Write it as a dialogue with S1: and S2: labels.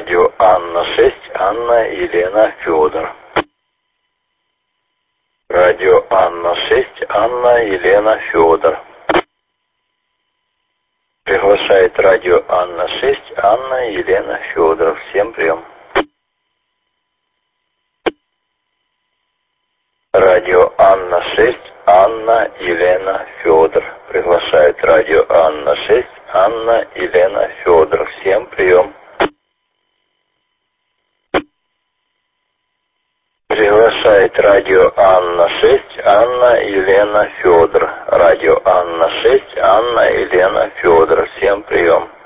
S1: Радио Анна-6, Анна Елена Федор. Радио Анна-6, Анна Елена Федор. Приглашает радио Анна-6, Анна Елена Федор. Всем прием. Радио Анна-6, Анна Елена Федор. Приглашает радио Анна-6, Анна Елена Федор. Всем прием. Приглашает радио Анна-6, Анна Елена Федор. Радио Анна-6, Анна Елена Федор. Всем прием.